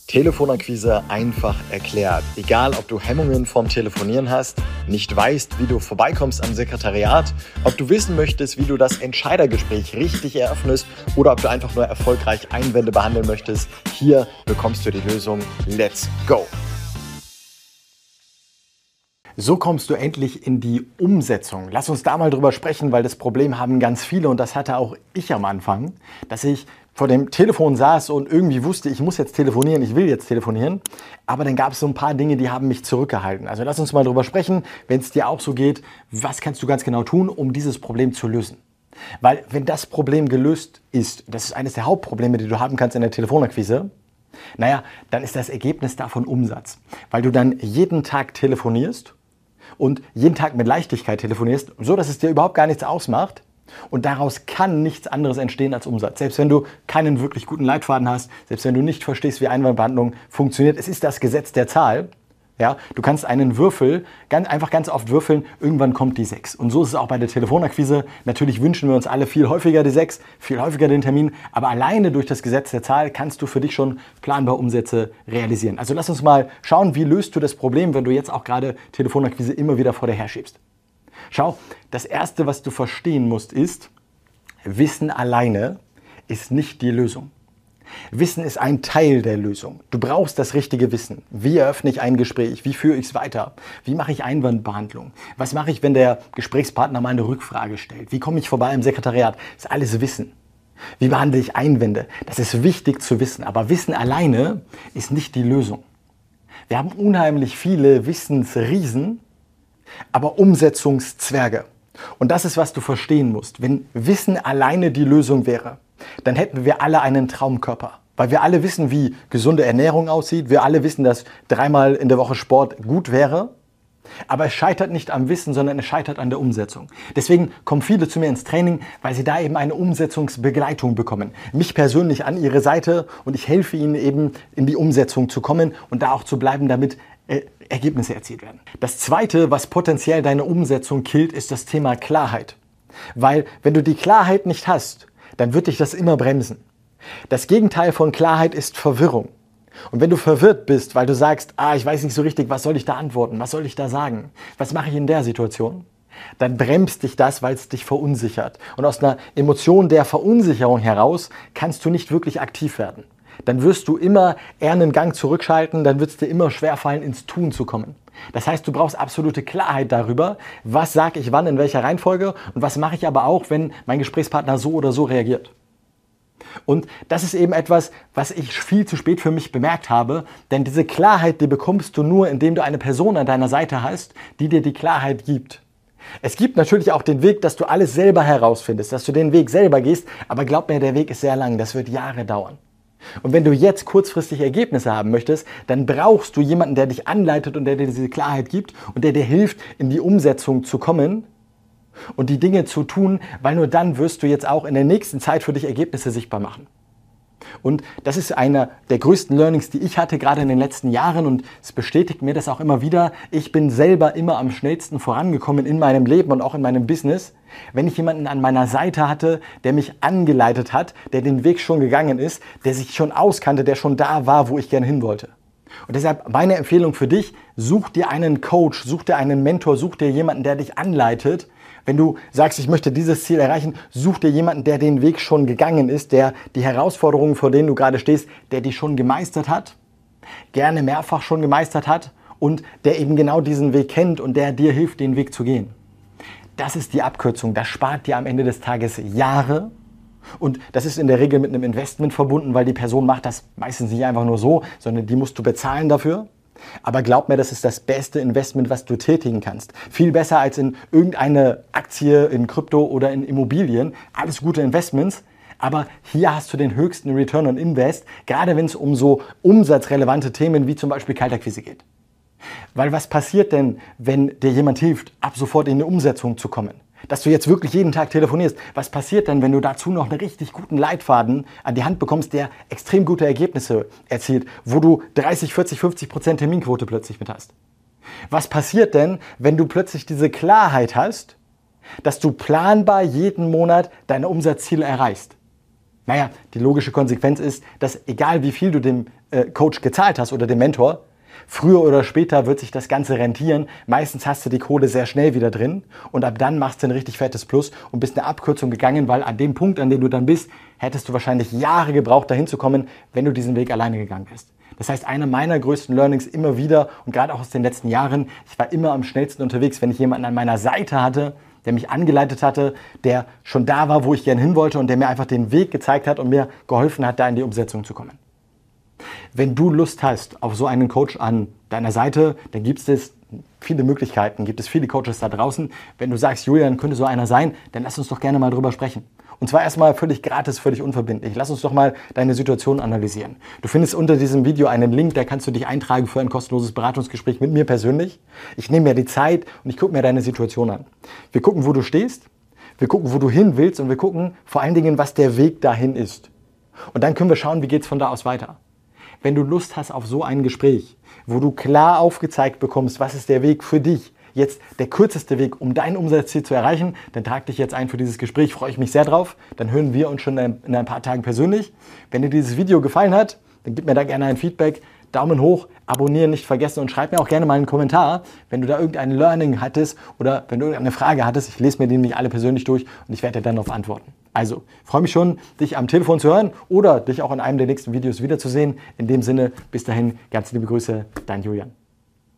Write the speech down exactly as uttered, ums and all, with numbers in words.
Telefonakquise einfach erklärt. Egal, ob du Hemmungen vom Telefonieren hast, nicht weißt, wie du vorbeikommst am Sekretariat, ob du wissen möchtest, wie du das Entscheidergespräch richtig eröffnest oder ob du einfach nur erfolgreich Einwände behandeln möchtest, hier bekommst du die Lösung. Let's go! So kommst du endlich in die Umsetzung. Lass uns da mal drüber sprechen, weil das Problem haben ganz viele und das hatte auch ich am Anfang, dass ich vor dem Telefon saß und irgendwie wusste, ich muss jetzt telefonieren, ich will jetzt telefonieren, aber dann gab es so ein paar Dinge, die haben mich zurückgehalten. Also lass uns mal drüber sprechen, wenn es dir auch so geht, was kannst du ganz genau tun, um dieses Problem zu lösen? Weil wenn das Problem gelöst ist, das ist eines der Hauptprobleme, die du haben kannst in der Telefonakquise, naja, dann ist das Ergebnis davon Umsatz, weil du dann jeden Tag telefonierst und jeden Tag mit Leichtigkeit telefonierst, so dass es dir überhaupt gar nichts ausmacht. Und daraus kann nichts anderes entstehen als Umsatz. Selbst wenn du keinen wirklich guten Leitfaden hast, selbst wenn du nicht verstehst, wie Einwandbehandlung funktioniert, es ist das Gesetz der Zahl. Ja, du kannst einen Würfel ganz, einfach ganz oft würfeln, irgendwann kommt die sechs. Und so ist es auch bei der Telefonakquise. Natürlich wünschen wir uns alle viel häufiger die sechs, viel häufiger den Termin, aber alleine durch das Gesetz der Zahl kannst du für dich schon planbar Umsätze realisieren. Also lass uns mal schauen, wie löst du das Problem, wenn du jetzt auch gerade Telefonakquise immer wieder vor dir herschiebst. Schau, das Erste, was du verstehen musst, ist, Wissen alleine ist nicht die Lösung. Wissen ist ein Teil der Lösung. Du brauchst das richtige Wissen. Wie eröffne ich ein Gespräch? Wie führe ich es weiter? Wie mache ich Einwandbehandlung? Was mache ich, wenn der Gesprächspartner mal eine Rückfrage stellt? Wie komme ich vorbei im Sekretariat? Das ist alles Wissen. Wie behandle ich Einwände? Das ist wichtig zu wissen. Aber Wissen alleine ist nicht die Lösung. Wir haben unheimlich viele Wissensriesen, aber Umsetzungszwerge. Und das ist, was du verstehen musst. Wenn Wissen alleine die Lösung wäre, dann hätten wir alle einen Traumkörper. Weil wir alle wissen, wie gesunde Ernährung aussieht. Wir alle wissen, dass dreimal in der Woche Sport gut wäre. Aber es scheitert nicht am Wissen, sondern es scheitert an der Umsetzung. Deswegen kommen viele zu mir ins Training, weil sie da eben eine Umsetzungsbegleitung bekommen. Mich persönlich an ihre Seite und ich helfe ihnen eben in die Umsetzung zu kommen und da auch zu bleiben, damit äh, Ergebnisse erzielt werden. Das Zweite, was potenziell deine Umsetzung killt, ist das Thema Klarheit. Weil wenn du die Klarheit nicht hast, dann wird dich das immer bremsen. Das Gegenteil von Klarheit ist Verwirrung. Und wenn du verwirrt bist, weil du sagst, ah, ich weiß nicht so richtig, was soll ich da antworten, was soll ich da sagen, was mache ich in der Situation, dann bremst dich das, weil es dich verunsichert. Und aus einer Emotion der Verunsicherung heraus kannst du nicht wirklich aktiv werden. Dann wirst du immer eher einen Gang zurückschalten, dann wird es dir immer schwerfallen, ins Tun zu kommen. Das heißt, du brauchst absolute Klarheit darüber, was sage ich wann, in welcher Reihenfolge und was mache ich aber auch, wenn mein Gesprächspartner so oder so reagiert. Und das ist eben etwas, was ich viel zu spät für mich bemerkt habe, denn diese Klarheit, die bekommst du nur, indem du eine Person an deiner Seite hast, die dir die Klarheit gibt. Es gibt natürlich auch den Weg, dass du alles selber herausfindest, dass du den Weg selber gehst, aber glaub mir, der Weg ist sehr lang, das wird Jahre dauern. Und wenn du jetzt kurzfristig Ergebnisse haben möchtest, dann brauchst du jemanden, der dich anleitet und der dir diese Klarheit gibt und der dir hilft, in die Umsetzung zu kommen und die Dinge zu tun, weil nur dann wirst du jetzt auch in der nächsten Zeit für dich Ergebnisse sichtbar machen. Und das ist einer der größten Learnings, die ich hatte, gerade in den letzten Jahren und es bestätigt mir das auch immer wieder. Ich bin selber immer am schnellsten vorangekommen in meinem Leben und auch in meinem Business, wenn ich jemanden an meiner Seite hatte, der mich angeleitet hat, der den Weg schon gegangen ist, der sich schon auskannte, der schon da war, wo ich gerne hin wollte. Und deshalb meine Empfehlung für dich, such dir einen Coach, such dir einen Mentor, such dir jemanden, der dich anleitet. Wenn du sagst, ich möchte dieses Ziel erreichen, such dir jemanden, der den Weg schon gegangen ist, der die Herausforderungen, vor denen du gerade stehst, der die schon gemeistert hat, gerne mehrfach schon gemeistert hat und der eben genau diesen Weg kennt und der dir hilft, den Weg zu gehen. Das ist die Abkürzung, das spart dir am Ende des Tages Jahre und das ist in der Regel mit einem Investment verbunden, weil die Person macht das meistens nicht einfach nur so, sondern die musst du bezahlen dafür. Aber glaub mir, das ist das beste Investment, was du tätigen kannst. Viel besser als in irgendeine Aktie, in Krypto oder in Immobilien. Alles gute Investments. Aber hier hast du den höchsten Return on Invest, gerade wenn es um so umsatzrelevante Themen wie zum Beispiel Kaltakquise geht. Weil was passiert denn, wenn dir jemand hilft, ab sofort in eine Umsetzung zu kommen? Dass du jetzt wirklich jeden Tag telefonierst. Was passiert denn, wenn du dazu noch einen richtig guten Leitfaden an die Hand bekommst, der extrem gute Ergebnisse erzielt, wo du dreißig, vierzig, fünfzig Prozent Terminquote plötzlich mit hast? Was passiert denn, wenn du plötzlich diese Klarheit hast, dass du planbar jeden Monat deine Umsatzziele erreichst? Naja, die logische Konsequenz ist, dass egal wie viel du dem äh, Coach gezahlt hast oder dem Mentor, früher oder später wird sich das Ganze rentieren. Meistens hast du die Kohle sehr schnell wieder drin und ab dann machst du ein richtig fettes Plus und bist eine Abkürzung gegangen, weil an dem Punkt, an dem du dann bist, hättest du wahrscheinlich Jahre gebraucht, dahin zu kommen, wenn du diesen Weg alleine gegangen wärst. Das heißt, einer meiner größten Learnings immer wieder und gerade auch aus den letzten Jahren, ich war immer am schnellsten unterwegs, wenn ich jemanden an meiner Seite hatte, der mich angeleitet hatte, der schon da war, wo ich gerne hin wollte und der mir einfach den Weg gezeigt hat und mir geholfen hat, da in die Umsetzung zu kommen. Wenn du Lust hast auf so einen Coach an deiner Seite, dann gibt es viele Möglichkeiten, gibt es viele Coaches da draußen. Wenn du sagst, Julian, könnte so einer sein, dann lass uns doch gerne mal drüber sprechen. Und zwar erstmal völlig gratis, völlig unverbindlich. Lass uns doch mal deine Situation analysieren. Du findest unter diesem Video einen Link, da kannst du dich eintragen für ein kostenloses Beratungsgespräch mit mir persönlich. Ich nehme mir die Zeit und ich gucke mir deine Situation an. Wir gucken, wo du stehst, wir gucken, wo du hin willst und wir gucken vor allen Dingen, was der Weg dahin ist. Und dann können wir schauen, wie geht es von da aus weiter. Wenn du Lust hast auf so ein Gespräch, wo du klar aufgezeigt bekommst, was ist der Weg für dich, jetzt der kürzeste Weg, um dein Umsatzziel zu erreichen, dann trag dich jetzt ein für dieses Gespräch, freue ich mich sehr drauf. Dann hören wir uns schon in ein paar Tagen persönlich. Wenn dir dieses Video gefallen hat, dann gib mir da gerne ein Feedback, Daumen hoch, abonnieren nicht vergessen und schreib mir auch gerne mal einen Kommentar, wenn du da irgendein Learning hattest oder wenn du irgendeine Frage hattest. Ich lese mir die nämlich alle persönlich durch und ich werde dir dann darauf antworten. Also, freue mich schon, dich am Telefon zu hören oder dich auch in einem der nächsten Videos wiederzusehen. In dem Sinne, bis dahin, ganz liebe Grüße, dein Julian.